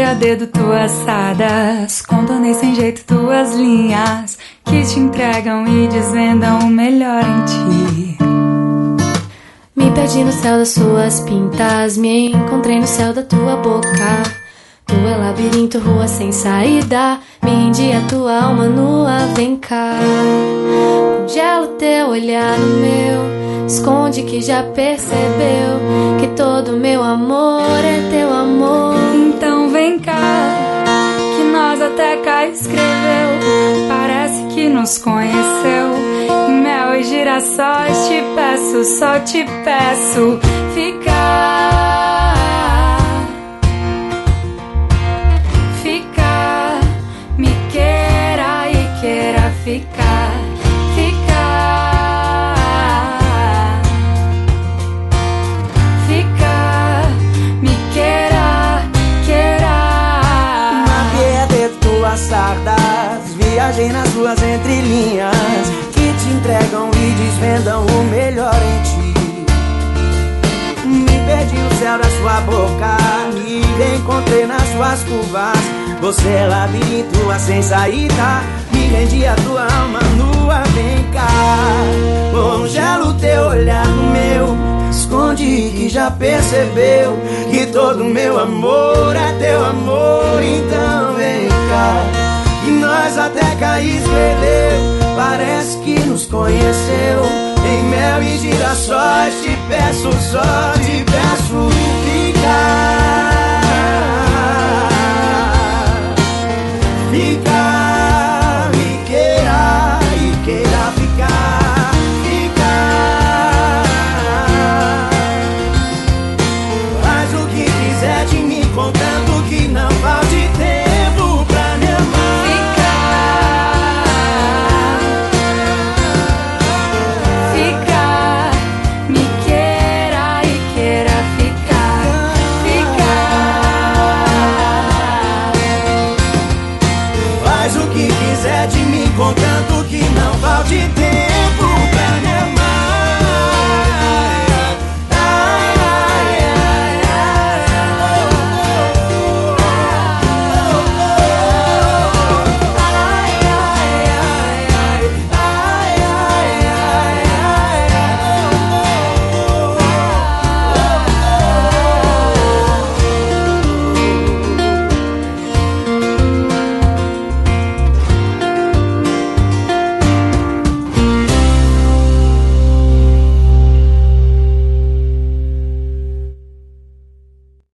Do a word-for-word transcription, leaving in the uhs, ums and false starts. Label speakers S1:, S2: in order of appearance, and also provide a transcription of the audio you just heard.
S1: a dedo tuas sadas, contornei sem jeito tuas linhas que te entregam e desvendam o melhor em ti.
S2: Me perdi no céu das suas pintas, me encontrei no céu da tua boca. Tu é labirinto, rua sem saída, me rendi a tua alma nua, vem cá. Congela o teu olhar no meu, esconde que já percebeu que todo meu amor é teu amor.
S1: Então vem cá, que nós até cá escreveu, parece que nos conheceu. Em mel e girassóis te peço, só te peço ficar. Ficar, me queira e queira ficar. Ficar, ficar, me queira, queira.
S3: Mapeei a dedo tuas sardas, viajei nas ruas entrelinhas que te entregam e desvendam o melhor em ti. Me perdi no céu da sua boca, me reencontrei nas suas curvas. Você é labirinto, rua sem saída, me rendi a tua alma nua, vem cá. Congela o teu olhar no meu, esconde que já percebeu que todo meu amor é teu amor. Então vem cá, que nós até cá escreveu, parece que nos conheceu. Em mel e girassóis te peço, só te peço ficar.